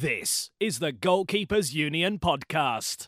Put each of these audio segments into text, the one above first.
This is the Goalkeepers Union podcast.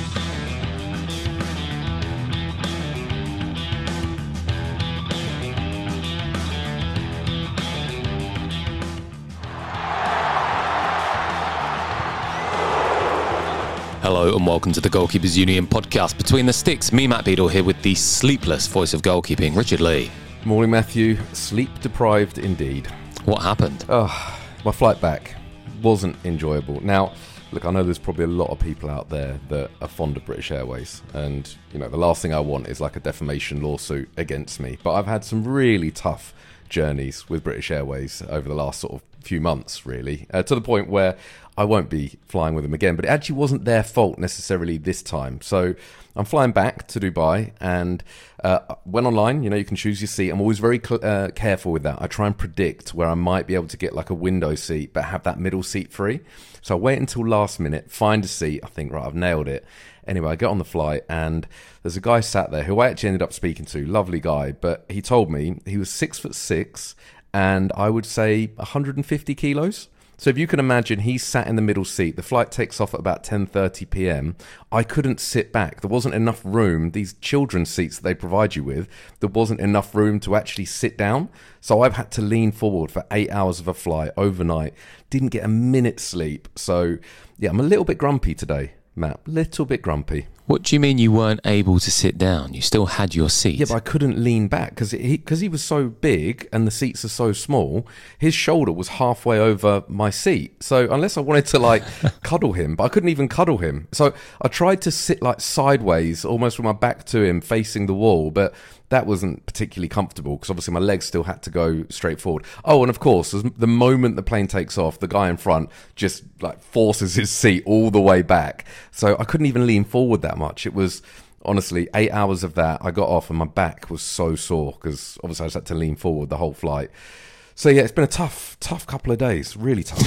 Hello and welcome to the Goalkeepers Union podcast. Between the Sticks, me, Matt Beadle, here with the sleepless voice of goalkeeping, Richard Lee. Morning, Matthew. Sleep deprived indeed. What happened? My flight back wasn't enjoyable. Now, look, I know there's probably a lot of people out there that are fond of British Airways, and the last thing I want is like a defamation lawsuit against me. But I've had some really tough journeys with British Airways over the last sort of few months, really, to the point where I won't be flying with them again. But it actually wasn't their fault necessarily this time. So I'm flying back to Dubai and went online. You can choose your seat. I'm always very careful with that. I try and predict where I might be able to get like a window seat, but have that middle seat free. So I wait until last minute, find a seat. I think, right, I've nailed it. Anyway, I get on the flight and there's a guy sat there who I actually ended up speaking to. Lovely guy. But he told me he was 6'6" and I would say 150 kilos. So if you can imagine, he sat in the middle seat. The flight takes off at about 10:30 p.m. I couldn't sit back. There wasn't enough room. These children's seats that they provide you with, there wasn't enough room to actually sit down. So I've had to lean forward for 8 hours of a flight overnight. Didn't get a minute's sleep. So yeah, I'm a little bit grumpy today, Matt. Little bit grumpy. What do you mean you weren't able to sit down? You still had your seat. Yeah, but I couldn't lean back because he was so big and the seats are so small, his shoulder was halfway over my seat. So unless I wanted to cuddle him, but I couldn't even cuddle him. So I tried to sit sideways, almost with my back to him, facing the wall, but that wasn't particularly comfortable because obviously my legs still had to go straight forward. Oh, and of course, the moment the plane takes off, the guy in front just forces his seat all the way back. So I couldn't even lean forward that much. It was honestly 8 hours of that. I got off and my back was so sore because obviously I just had to lean forward the whole flight. So yeah, it's been a tough couple of days. Really tough.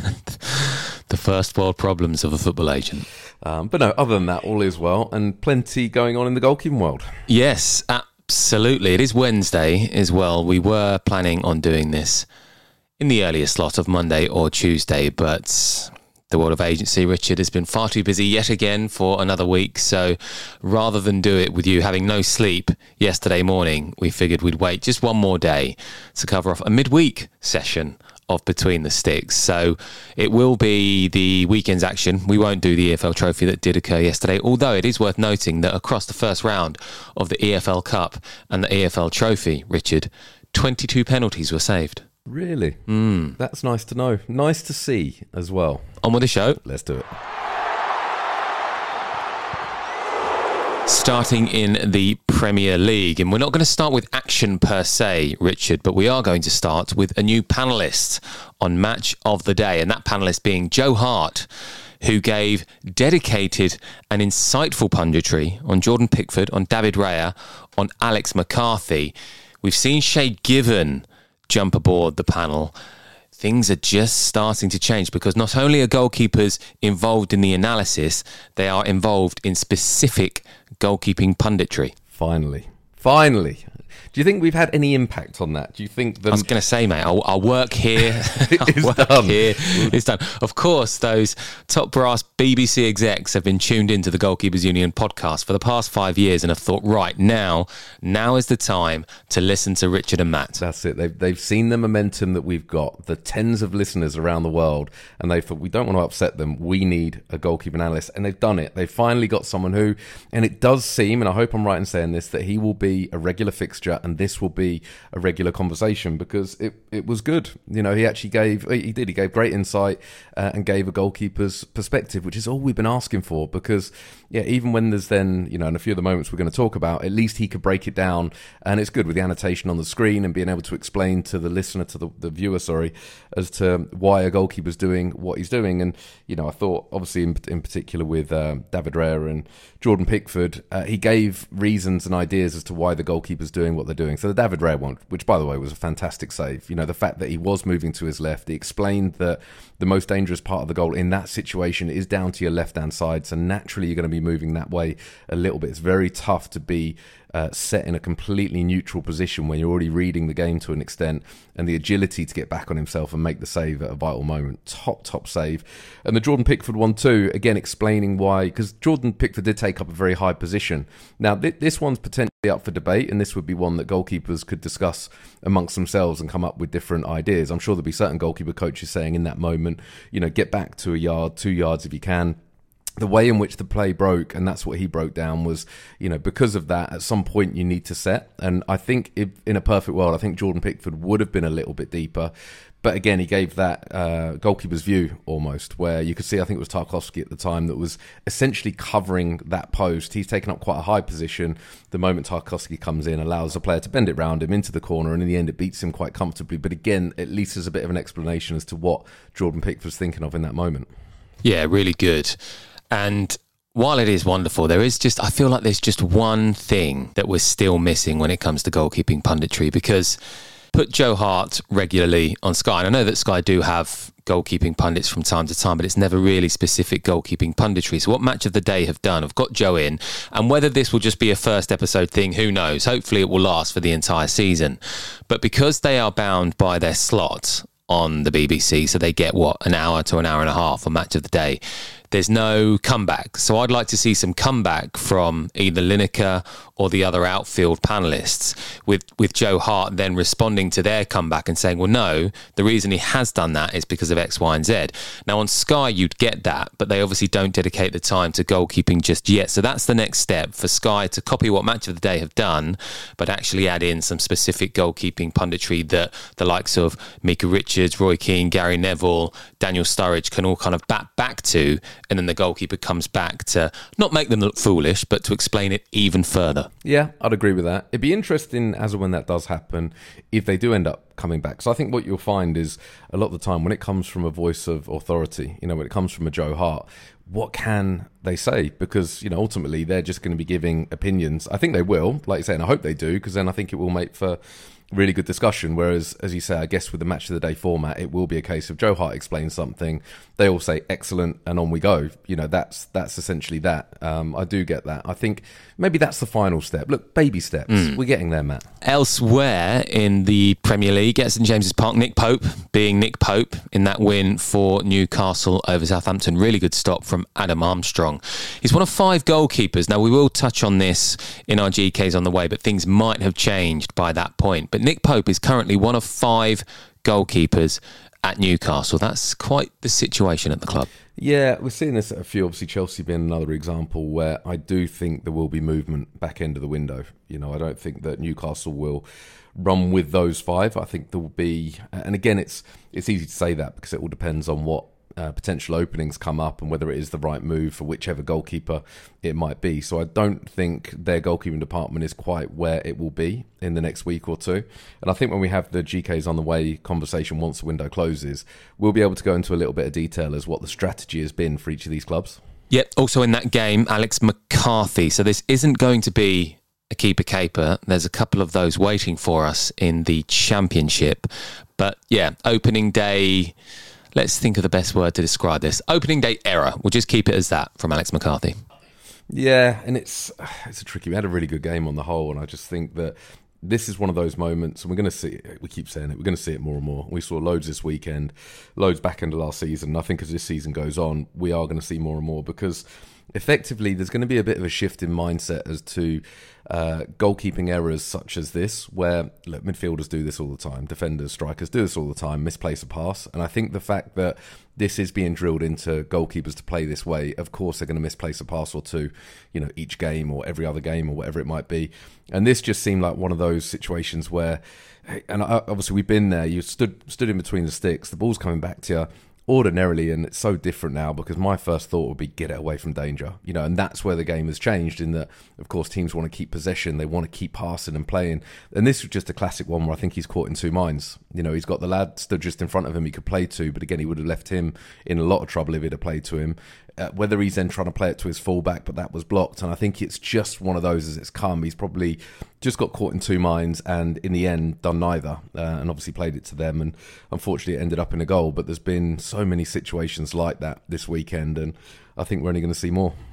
The first world problems of a football agent. But no, other than that, all is well and plenty going on in the goalkeeping world. Yes, absolutely. It is Wednesday as well. We were planning on doing this in the earlier slot of Monday or Tuesday, but the world of agency, Richard, has been far too busy yet again for another week. So rather than do it with you having no sleep yesterday morning, we figured we'd wait just one more day to cover off a midweek session of Between the Sticks. So it will be the weekend's action. We won't do the EFL Trophy that did occur yesterday, although it is worth noting that across the first round of the EFL Cup and the EFL Trophy, Richard, 22 penalties were saved. Really? That's nice to know. Nice to see as well. On with the show. Let's do it. Starting in the Premier League, and we're not going to start with action per se, Richard, but we are going to start with a new panellist on Match of the Day, and that panellist being Joe Hart, who gave dedicated and insightful punditry on Jordan Pickford, on David Raya, on Alex McCarthy. We've seen Shay Given jump aboard the panel. Things are just starting to change because not only are goalkeepers involved in the analysis, they are involved in specific goalkeeping punditry. Finally. Do you think we've had any impact on that? Do you think that... I was going to say, mate, I'll work here. It's done. Of course, those top brass BBC execs have been tuned into the Goalkeepers Union podcast for the past 5 years and have thought, right, now is the time to listen to Richard and Matt. That's it. They've seen the momentum that we've got, the tens of listeners around the world, and they thought, we don't want to upset them. We need a goalkeeping analyst. And they've done it. They've finally got someone who, and it does seem, and I hope I'm right in saying this, that he will be a regular fixture and this will be a regular conversation because it was good. He actually gave great insight and gave a goalkeeper's perspective, which is all we've been asking for because, yeah, even when there's then, in a few of the moments we're going to talk about, at least he could break it down and it's good with the annotation on the screen and being able to explain to the listener, to the viewer, as to why a goalkeeper's doing what he's doing. And, I thought, obviously, in particular with David Raya and Jordan Pickford, he gave reasons and ideas as to why the goalkeeper's doing what they're doing. So the David Raya one, which, by the way, was a fantastic save. The fact that he was moving to his left, he explained that the most dangerous part of the goal in that situation is down to your left-hand side. So naturally, you're going to be moving that way a little bit. It's very tough to be set in a completely neutral position when you're already reading the game to an extent, and the agility to get back on himself and make the save at a vital moment. Top save. And the Jordan Pickford one too, again explaining why, because Jordan Pickford did take up a very high position. Now this one's potentially up for debate, and this would be one that goalkeepers could discuss amongst themselves and come up with different ideas. I'm sure there'll be certain goalkeeper coaches saying in that moment, get back to a yard, 2 yards if you can. The way in which the play broke, and that's what he broke down, was, because of that, at some point you need to set. And I think in a perfect world, I think Jordan Pickford would have been a little bit deeper. But again, he gave that goalkeeper's view almost, where you could see, I think it was Tarkowski at the time, that was essentially covering that post. He's taken up quite a high position. The moment Tarkowski comes in, allows the player to bend it round him into the corner, and in the end it beats him quite comfortably. But again, at least there's a bit of an explanation as to what Jordan Pickford's thinking of in that moment. Yeah, really good. And while it is wonderful, I feel like there's just one thing that we're still missing when it comes to goalkeeping punditry, because put Joe Hart regularly on Sky, and I know that Sky do have goalkeeping pundits from time to time, but it's never really specific goalkeeping punditry. So what Match of the Day have done, have got Joe in, and whether this will just be a first episode thing, who knows? Hopefully it will last for the entire season. But because they are bound by their slot on the BBC, so they get, an hour to an hour and a half on Match of the Day, there's no comeback. So I'd like to see some comeback from either Lineker or the other outfield panellists, with Joe Hart then responding to their comeback and saying, well, no, the reason he has done that is because of X, Y and Z. Now on Sky you'd get that, but they obviously don't dedicate the time to goalkeeping just yet. So that's the next step for Sky, to copy what Match of the Day have done, but actually add in some specific goalkeeping punditry that the likes of Mika Richards, Roy Keane, Gary Neville, Daniel Sturridge can all kind of back to, and then the goalkeeper comes back to not make them look foolish, but to explain it even further. Yeah, I'd agree with that. It'd be interesting, as and when that does happen, if they do end up coming back. So I think what you'll find is, a lot of the time when it comes from a voice of authority, when it comes from a Joe Hart, what can they say? Because, ultimately they're just going to be giving opinions. I think they will, like you say, and I hope they do, because then I think it will make for really good discussion. Whereas, as you say, I guess with the Match of the Day format, it will be a case of Joe Hart explains something, they all say excellent, and on we go. That's essentially that. I do get that. I think maybe that's the final step. Look, baby steps. We're getting there, Matt. Elsewhere in the Premier League, at St James's Park, Nick Pope being Nick Pope in that win for Newcastle over Southampton. Really good stop from Adam Armstrong. He's one of 5 goalkeepers. Now, we will touch on this in our GKs on the way, but things might have changed by that point. But Nick Pope is currently one of 5 goalkeepers at Newcastle. That's quite the situation at the club. Yeah, we're seeing this at a few. Obviously, Chelsea being another example where I do think there will be movement back end of the window. I don't think that Newcastle will run with those 5. I think there will be, and again, it's easy to say that because it all depends on what potential openings come up and whether it is the right move for whichever goalkeeper it might be. So I don't think their goalkeeping department is quite where it will be in the next week or two. And I think when we have the GKs on the way conversation once the window closes, we'll be able to go into a little bit of detail as what the strategy has been for each of these clubs. Yeah, also in that game, Alex McCarthy. So this isn't going to be a keeper caper. There's a couple of those waiting for us in the Championship. But yeah, opening day, let's think of the best word to describe this. Opening day error. We'll just keep it as that from Alex McCarthy. Yeah, and it's a tricky. We had a really good game on the whole, and I just think that this is one of those moments, and we're going to see it, we keep saying it, we're going to see it more and more. We saw loads this weekend, loads back into last season, and I think as this season goes on, we are going to see more and more, because effectively there's going to be a bit of a shift in mindset as to goalkeeping errors such as this, where look, midfielders do this all the time, defenders, strikers do this all the time, misplace a pass, and I think the fact that this is being drilled into goalkeepers to play this way, of course they're going to misplace a pass or two, each game or every other game or whatever it might be, and this just seemed like one of those situations where, and obviously we've been there, you stood in between the sticks, the ball's coming back to you, ordinarily, and it's so different now because my first thought would be get it away from danger, and that's where the game has changed in that, of course, teams want to keep possession, they want to keep passing and playing, and this was just a classic one where I think he's caught in two minds. He's got the lad stood just in front of him he could play to, but again, he would have left him in a lot of trouble if he'd have played to him. Whether he's then trying to play it to his fullback, but that was blocked, and I think it's just one of those as it's come. He's probably just got caught in two minds and in the end done neither, and obviously played it to them, and unfortunately it ended up in a goal. But there's been so many situations like that this weekend, and I think we're only going to see more.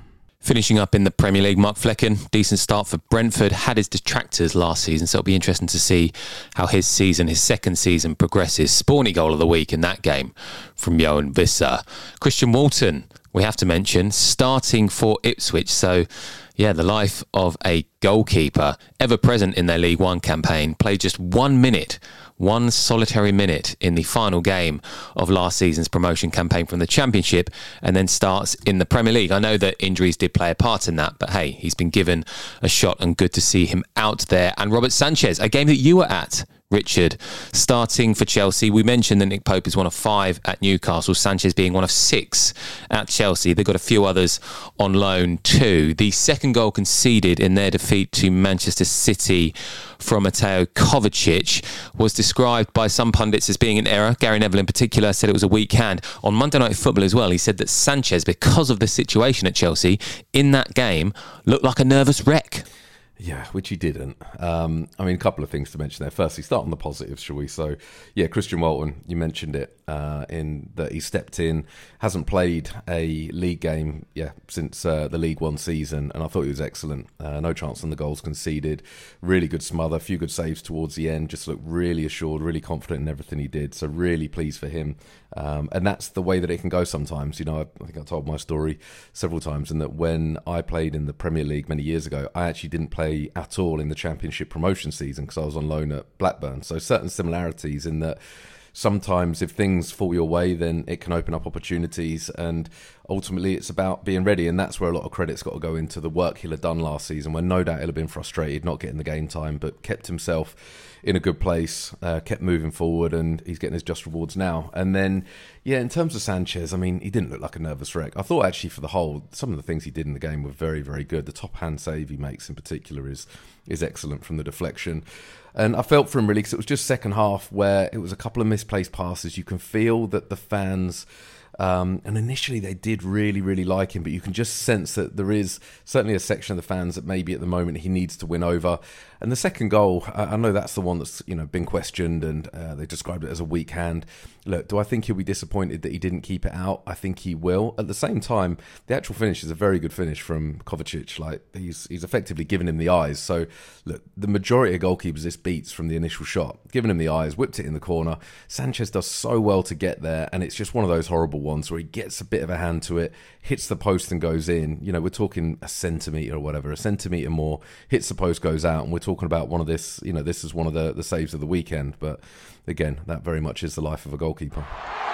Finishing up in the Premier League, Mark Flecken, decent start for Brentford, had his detractors last season, so it'll be interesting to see how his second season progresses. Spawny goal of the week in that game from Johan Visser. Christian Walton, we have to mention, starting for Ipswich, so yeah, the life of a goalkeeper, ever present in their League One campaign, played just 1 minute, one solitary minute in the final game of last season's promotion campaign from the Championship, and then starts in the Premier League. I know that injuries did play a part in that, but hey, he's been given a shot and good to see him out there. And Robert Sanchez, a game that you were at, Richard, starting for Chelsea. We mentioned that Nick Pope is one of 5 at Newcastle, Sanchez being one of 6 at Chelsea. They've got a few others on loan too. The second goal conceded in their defeat to Manchester City from Mateo Kovacic was described by some pundits as being an error. Gary Neville in particular said it was a weak hand. On Monday Night Football as well, he said that Sanchez, because of the situation at Chelsea in that game, looked like a nervous wreck. Yeah, which he didn't. I mean, a couple of things to mention there. Firstly, start on the positives, shall we? So, yeah, Christian Walton, you mentioned it, in that he stepped in, hasn't played a league game, since the League One season, and I thought he was excellent. No chance on the goals conceded. Really good smother, a few good saves towards the end, just looked really assured, really confident in everything he did. So really pleased for him. And that's the way that it can go sometimes. You know, I think I told my story several times, and that when I played in the Premier League many years ago, I actually didn't play at all in the Championship promotion season because I was on loan at Blackburn. So certain similarities in that sometimes if things fall your way, then it can open up opportunities, and ultimately it's about being ready, and that's where a lot of credit's got to go into the work he'll have done last season, when no doubt he'll have been frustrated not getting the game time, but kept himself in a good place, kept moving forward, and he's getting his just rewards now. And then, yeah, in terms of Sanchez, I mean, he didn't look like a nervous wreck. I thought actually for the whole, some of the things he did in the game were very, very good. The top hand save he makes in particular is excellent from the deflection. And I felt for him really, because it was just second half where it was a couple of misplaced passes. You can feel that the fans, and initially they did really, really like him, but you can just sense that there is certainly a section of the fans that maybe at the moment he needs to win over. And the second goal, I know that's the one that's been questioned, and they described it as a weak hand. Look, do I think he'll be disappointed that he didn't keep it out? I think he will. At the same time, the actual finish is a very good finish from Kovacic. Like he's effectively given him the eyes. So look, the majority of goalkeepers this beats from the initial shot, given him the eyes, whipped it in the corner. Sanchez does so well to get there, and it's just one of those horrible ones where he gets a bit of a hand to it, hits the post and goes in. We're talking a centimetre or whatever, a centimetre more, hits the post, goes out, and we're talking about one of this, this is one of the saves of the weekend. But again, that very much is the life of a goalkeeper.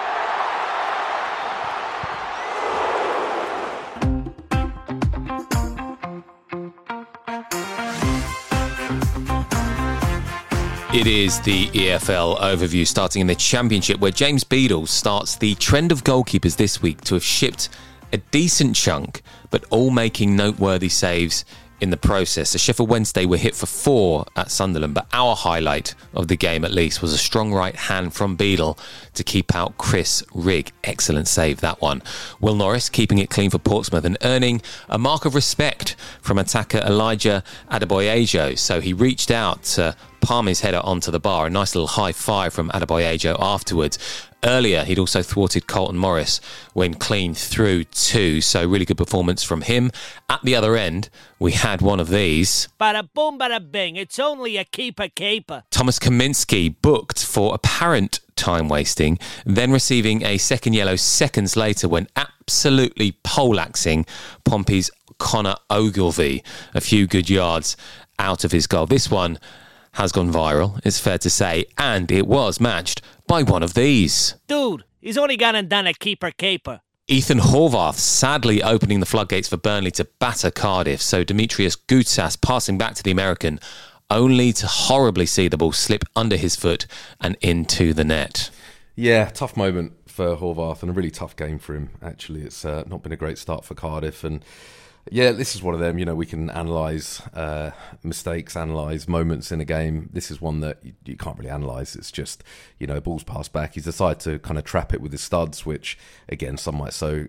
It is the EFL overview, starting in the Championship, where James Beadle starts the trend of goalkeepers this week to have shipped a decent chunk, but all making noteworthy saves in the process. So Sheffield Wednesday were hit for 4 at Sunderland, but our highlight of the game, at least, was a strong right hand from Beadle to keep out Chris Rigg. Excellent save, that one. Will Norris keeping it clean for Portsmouth and earning a mark of respect from attacker Elijah Adebayo. So he reached out to palm his header onto the bar. A nice little high five from Adebayo afterwards. Earlier, he'd also thwarted Colton Morris when clean through 2, so really good performance from him. At the other end, we had one of these. Bada boom, bada bing, it's only a keeper. Thomas Kaminski booked for apparent time wasting, then receiving a second yellow seconds later when absolutely poleaxing Pompey's Connor Ogilvie a few good yards out of his goal. This one has gone viral, it's fair to say, and it was matched by one of these. Dude, he's only gone and done a keeper. Ethan Horvath sadly opening the floodgates for Burnley to batter Cardiff, so Demetrius Goutsas passing back to the American, only to horribly see the ball slip under his foot and into the net. Yeah, tough moment for Horvath and a really tough game for him, actually. It's not been a great start for Cardiff, and yeah, this is one of them, we can analyse mistakes, analyse moments in a game. This is one that you can't really analyse. It's just, ball's passed back. He's decided to kind of trap it with his studs, which, again, some might say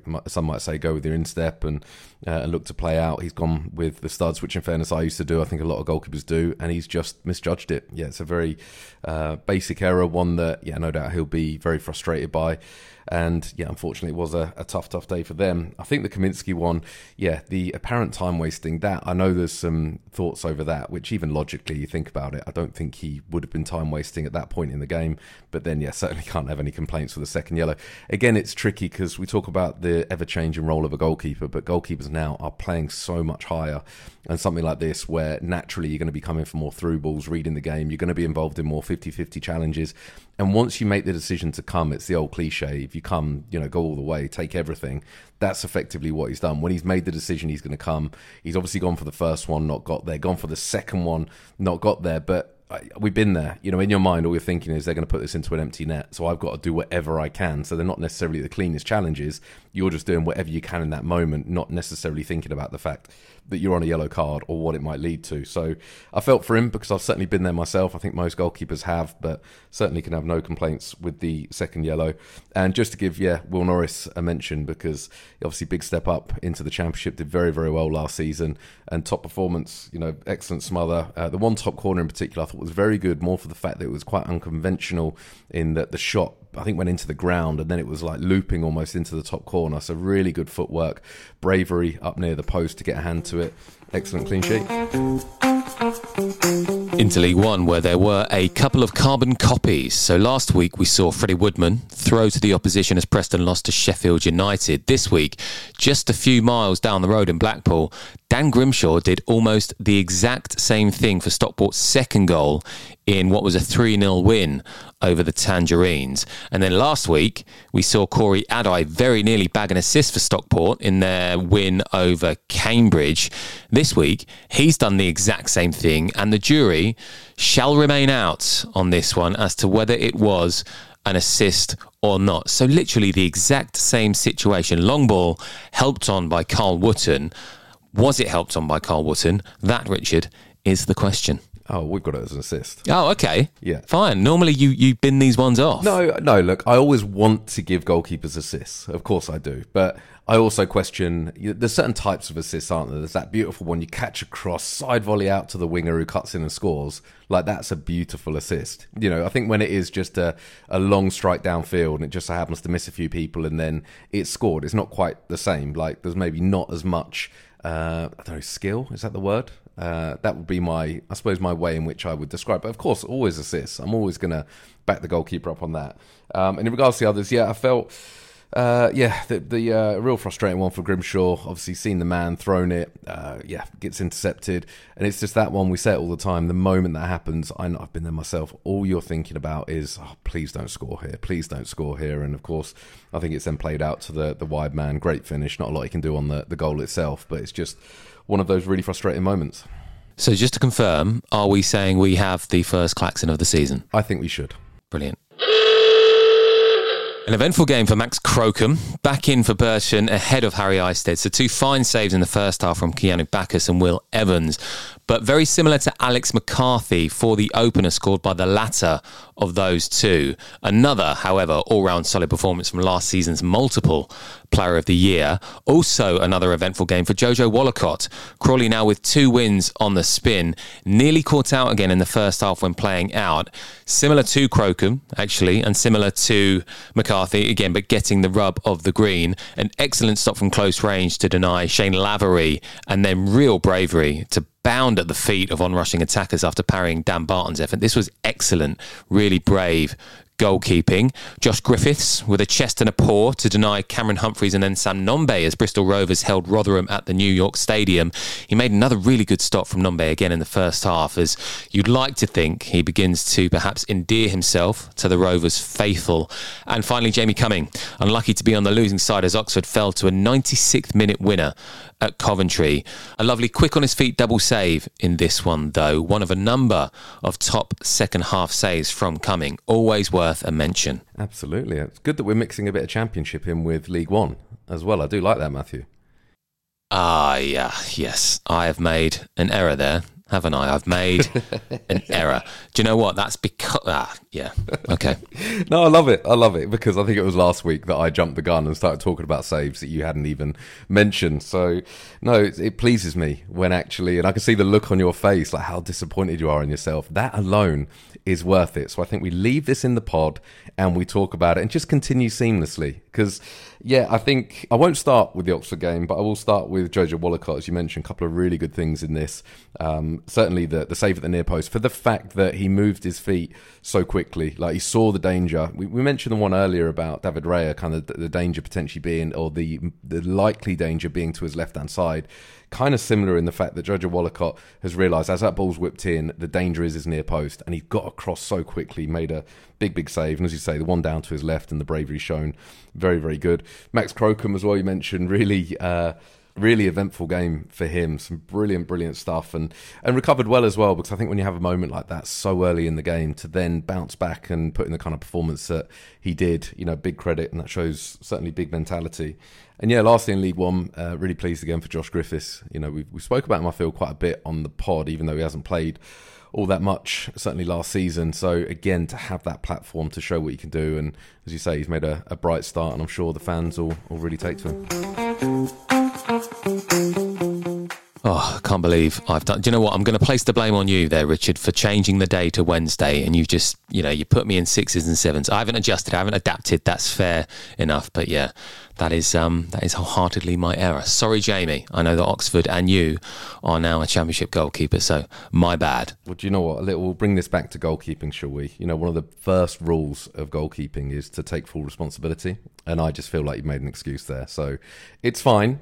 go with your instep and look to play out. He's gone with the studs, which in fairness I used to do. I think a lot of goalkeepers do, and he's just misjudged it. Yeah, it's a very basic error, one that, no doubt he'll be very frustrated by. And yeah, unfortunately, it was a tough day for them. I think the Kaminski one, the the apparent time wasting, that I know there's some thoughts over that, which even logically you think about it, I don't think he would have been time wasting at that point in the game. But then, yeah, certainly can't have any complaints with the second yellow. Again, it's tricky because we talk about the ever-changing role of a goalkeeper, but goalkeepers now are playing so much higher. And something like this, where naturally you're going to be coming for more through balls, reading the game, you're going to be involved in more 50-50 challenges. And once you make the decision to come, it's the old cliche, if you come, go all the way, take everything. That's effectively what he's done. When he's made the decision he's going to come, he's obviously gone for the first one, not got there, gone for the second one, not got there. But we've been there. In your mind, all you're thinking is they're going to put this into an empty net, so I've got to do whatever I can. So they're not necessarily the cleanest challenges. You're just doing whatever you can in that moment, not necessarily thinking about the fact that you're on a yellow card or what it might lead to. So I felt for him because I've certainly been there myself. I think most goalkeepers have, but certainly can have no complaints with the second yellow. And just to give, Will Norris a mention, because obviously big step up into the Championship, did very, very well last season, and top performance, excellent smother. The one top corner in particular I thought was very good, more for the fact that it was quite unconventional in that the shot, I think, went into the ground and then it was like looping almost into the top corner. So really good footwork, bravery up near the post to get a hand to it. Excellent clean sheet. Into League One, where there were a couple of carbon copies. So last week we saw Freddie Woodman throw to the opposition as Preston lost to Sheffield United. This week, just a few miles down the road in Blackpool, Dan Grimshaw did almost the exact same thing for Stockport's second goal in what was a 3-0 win over the Tangerines. And then last week, we saw Corey Adai very nearly bag an assist for Stockport in their win over Cambridge. This week, he's done the exact same thing, and the jury shall remain out on this one as to whether it was an assist or not. So literally the exact same situation. Long ball helped on by Carl Wootton. Was it helped on by Carl Wootton? That, Richard, is the question. Oh, we've got it as an assist. Oh, okay. Yeah. Fine. Normally you bin these ones off. No, look, I always want to give goalkeepers assists. Of course I do. But I also question, there's certain types of assists, aren't there? There's that beautiful one you catch across, side volley out to the winger who cuts in and scores. Like, that's a beautiful assist. I think when it is just a long strike downfield and it just so happens to miss a few people and then it's scored, it's not quite the same. Like, there's maybe not as much, I don't know, skill? Is that the word? That would be my way in which I would describe. But of course, always assists. I'm always going to back the goalkeeper up on that. And in regards to the others, I felt, the real frustrating one for Grimshaw. Obviously, seen the man, thrown it, gets intercepted. And it's just that one, we say it all the time, the moment that happens, I know I've been there myself, all you're thinking about is, please don't score here, please don't score here. And of course, I think it's then played out to the wide man. Great finish, not a lot he can do on the goal itself, but it's just one of those really frustrating moments. So just to confirm, are we saying we have the first klaxon of the season? I think we should. Brilliant. An eventful game for Max Crocombe, back in for Burton ahead of Harry Isted. So two fine saves in the first half from Keanu Bacchus and Will Evans, but very similar to Alex McCarthy for the opener scored by the latter of those two. Another, however, all-round solid performance from last season's multiple Player of the Year. Also another eventful game for Jojo Wallacott. Crawley now with 2 wins on the spin, nearly caught out again in the first half when playing out. Similar to Crocombe, actually, and similar to McCarthy, again, but getting the rub of the green. An excellent stop from close range to deny Shane Lavery, and then real bravery to bound at the feet of onrushing attackers after parrying Dan Barton's effort. This was excellent, really brave goalkeeping. Josh Griffiths with a chest and a paw to deny Cameron Humphreys and then Sam Nombe as Bristol Rovers held Rotherham at the New York Stadium. He made another really good stop from Nombe again in the first half, as you'd like to think he begins to perhaps endear himself to the Rovers faithful. And finally, Jamie Cumming, unlucky to be on the losing side as Oxford fell to a 96th minute winner at Coventry. A lovely quick on his feet double save in this one though, one of a number of top second half saves from Cumming, always worth a mention. Absolutely. It's good that we're mixing a bit of Championship in with League One as well. I do like that, Matthew. Yes, I have made an error there, haven't I? I've made an error. Do you know what? That's because... okay. No, I love it because I think it was last week that I jumped the gun and started talking about saves that you hadn't even mentioned. So, no, it pleases me when actually, and I can see the look on your face, like how disappointed you are in yourself. That alone is worth it. So I think we leave this in the pod and we talk about it and just continue seamlessly. Because, yeah, I think I won't start with the Oxford game, but I will start with Jojo Wollacott, as you mentioned. A couple of really good things in this. Certainly the save at the near post, for the fact that he moved his feet so quickly. Like, he saw the danger. We mentioned the one earlier about David Raya, kind of the danger potentially being, or the likely danger being to his left-hand side. Kind of similar in the fact that Jojo Wollacott has realised as that ball's whipped in, the danger is his near post, and he got across so quickly, made a big save. And as you say, the one down to his left and the bravery shown, very, very good. Max Crocombe as well, you mentioned, really eventful game for him. Some brilliant stuff, and recovered well as well, because I think when you have a moment like that so early in the game, to then bounce back and put in the kind of performance that he did, big credit, and that shows certainly big mentality. And yeah, lastly in League One, really pleased again for Josh Griffiths. We spoke about him, I feel, quite a bit on the pod, even though he hasn't played all that much, certainly last season. So again, to have that platform to show what he can do, and as you say, he's made a bright start, and I'm sure the fans will really take to him. Oh, I can't believe I've done... Do you know what? I'm going to place the blame on you there, Richard, for changing the day to Wednesday, and you just, you put me in 6s and 7s. I haven't adjusted, I haven't adapted. That's fair enough. But yeah, that is wholeheartedly my error. Sorry, Jamie. I know that Oxford and you are now a Championship goalkeeper, so my bad. Well, do you know what? We'll bring this back to goalkeeping, shall we? One of the first rules of goalkeeping is to take full responsibility, and I just feel like you've made an excuse there. So it's fine,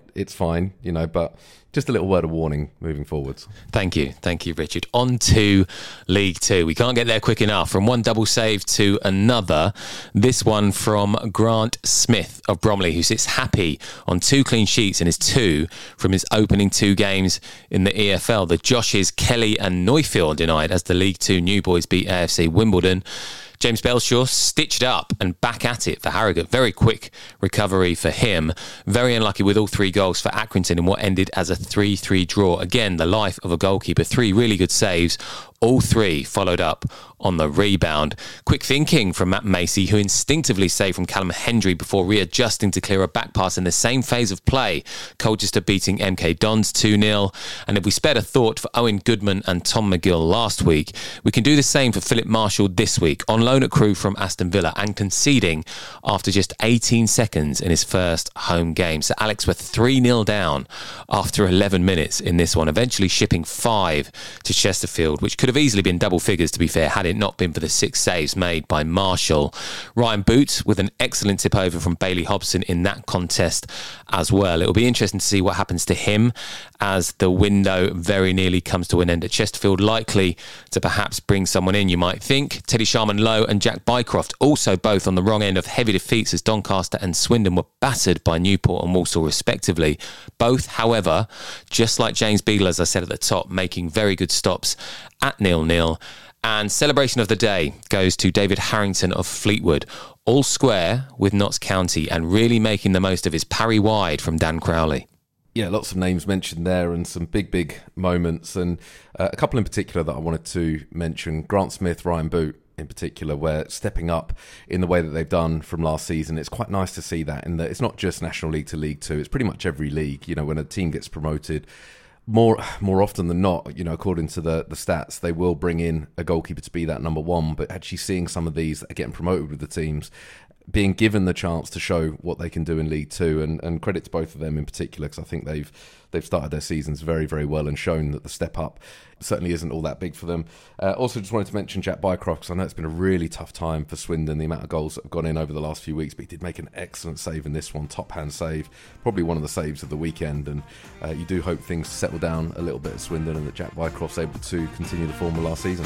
but just a little word of warning moving forwards. Thank you, Richard. On to League Two. We can't get there quick enough. From one double save to another. This one from Grant Smith of Bromley, who sits happy on 2 clean sheets and is 2 from his opening 2 games in the EFL. The Joshes, Kelly and Neufeld denied as the League Two New Boys beat AFC Wimbledon. James Belshaw stitched up and back at it for Harrogate. Very quick recovery for him. Very unlucky with all 3 goals for Accrington in what ended as a 3-3 draw. Again, the life of a goalkeeper. 3 really good saves. All 3 followed up on the rebound. Quick thinking from Matt Macy, who instinctively saved from Callum Hendry before readjusting to clear a back pass in the same phase of play. Colchester beating MK Dons 2-0. And if we spared a thought for Owen Goodman and Tom McGill last week, we can do the same for Philip Marshall this week, on loan at Crewe from Aston Villa and conceding after just 18 seconds in his first home game. So Alex were 3-0 down after 11 minutes in this one, eventually shipping 5 to Chesterfield, which could have easily been double figures, to be fair, had it not been for the 6 saves made by Marshall. Ryan Boots with an excellent tip over from Bailey Hobson in that contest as well. It'll be interesting to see what happens to him as the window very nearly comes to an end at Chesterfield, likely to perhaps bring someone in, you might think. Teddy Sharman-Lowe and Jack Bycroft also both on the wrong end of heavy defeats as Doncaster and Swindon were battered by Newport and Walsall respectively. Both, however, just like James Beadle, as I said at the top, making very good stops at 0-0. And celebration of the day goes to David Harrington of Fleetwood, all square with Notts County and really making the most of his parry wide from Dan Crowley. Yeah, lots of names mentioned there and some big moments, and a couple in particular that I wanted to mention. Grant Smith, Ryan Boot in particular, where stepping up in the way that they've done from last season. It's quite nice to see that, in that it's not just National League to League Two, it's pretty much every league. When a team gets promoted, more often than not, according to the stats, they will bring in a goalkeeper to be that number 1. But actually seeing some of these that are getting promoted with the teams being given the chance to show what they can do in League Two, and credit to both of them in particular, because I think they've started their seasons very, very well and shown that the step up certainly isn't all that big for them. Also, just wanted to mention Jack Bycroft, because I know it's been a really tough time for Swindon, the amount of goals that have gone in over the last few weeks, but he did make an excellent save in this one, top hand save, probably one of the saves of the weekend, and you do hope things settle down a little bit at Swindon and that Jack Bycroft's able to continue the form of last season.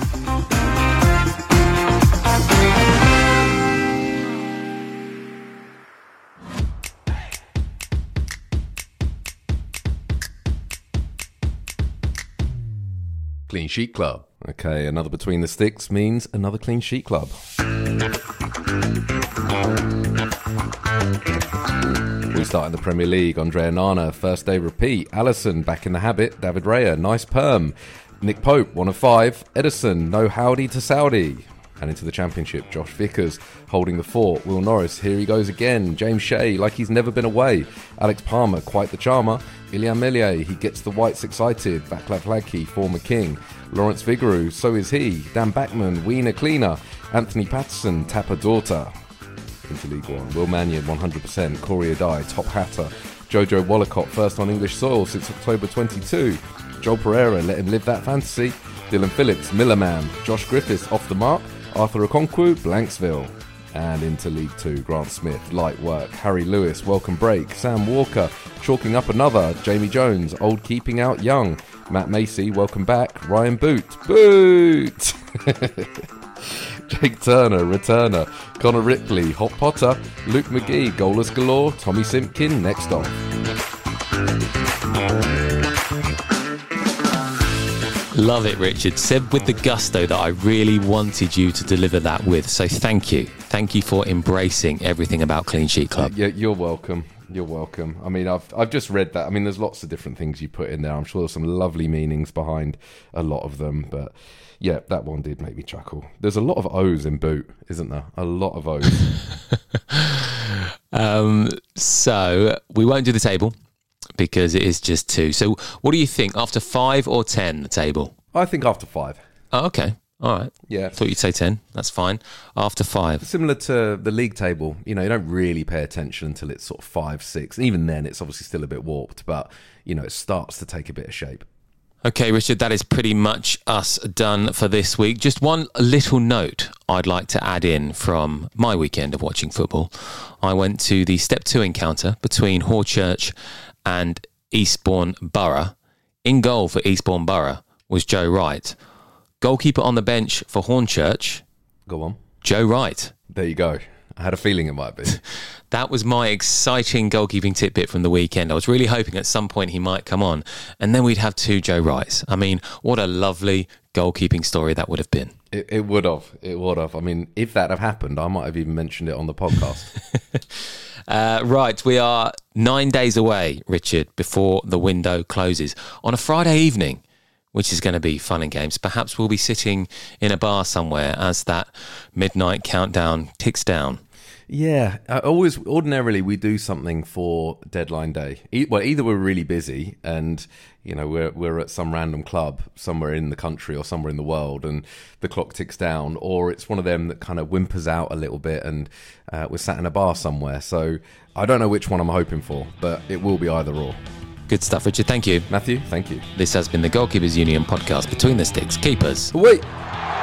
Clean Sheet Club. Okay, another Between the Sticks means another Clean Sheet Club. We start in the Premier League. Andre Onana, first day repeat. Alisson, back in the habit. David Raya, nice perm. Nick Pope, 1 of 5. Edison, no howdy to Saudi. And into the Championship, Josh Vickers holding the fort. Will Norris, here he goes again. James Shea, like he's never been away. Alex Palmer, quite the charmer. Ilian Melier, he gets the whites excited. Vaclav Hladky, former king. Lawrence Vigouroux, so is he. Dan Backman, Wiener cleaner. Anthony Patterson, tapper daughter. into League One. Will Mannion, 100%. Corey Adai, top hatter. Jojo Wallacott, first on English soil since October 22. Joel Pereira, let him live that fantasy. Dylan Phillips, Millerman. Josh Griffiths, off the mark. Arthur Okonkwo, Blanksville. And into League 2, Grant Smith, light work. Harry Lewis, welcome break. Sam Walker, chalking up another. Jamie Jones, old keeping out young. Matt Macy, welcome back. Ryan Boot, Jake Turner, returner. Connor Ripley, hot potter. Luke McGee, goalless galore. Tommy Simpkin, next off. Love it, Richard. Said with the gusto that I really wanted you to deliver that with. So thank you. Thank you for embracing everything about Clean Sheet Club. Yeah, you're welcome. You're welcome. I mean, I've just read that. I mean, there's lots of different things you put in there. I'm sure there's some lovely meanings behind a lot of them. But yeah, that one did make me chuckle. There's a lot of O's in boot, isn't there? A lot of O's. So we won't do the table because it is just 2. So what do you think? After 5 or 10, the table? I think after 5. Oh, okay. All right. Yeah. Thought you'd say 10. That's fine. After 5. Similar to the league table, you don't really pay attention until it's sort of 5, 6. And even then, it's obviously still a bit warped, but, it starts to take a bit of shape. Okay, Richard, that is pretty much us done for this week. Just one little note I'd like to add in from my weekend of watching football. I went to the Step 2 encounter between Horchurch and Eastbourne Borough. In goal for Eastbourne Borough was Joe Wright. Goalkeeper on the bench for Hornchurch. Go on. Joe Wright. There you go. I had a feeling it might be. That was my exciting goalkeeping tidbit from the weekend. I was really hoping at some point he might come on, and then we'd have 2 Joe Wrights. I mean, what a lovely goalkeeping story that would have been. It would have. It would have. I mean, if that had happened, I might have even mentioned it on the podcast. Right, we are 9 days away, Richard, before the window closes. On a Friday evening, which is going to be fun and games. Perhaps we'll be sitting in a bar somewhere as that midnight countdown ticks down. Yeah, ordinarily we do something for deadline day. Either we're really busy and we're at some random club somewhere in the country or somewhere in the world, and the clock ticks down, or it's one of them that kind of whimpers out a little bit, and we're sat in a bar somewhere. So I don't know which one I'm hoping for, but it will be either or. Good stuff, Richard. Thank you. Matthew, thank you. This has been the Goalkeepers Union podcast, Between the Sticks, Keepers. Wait.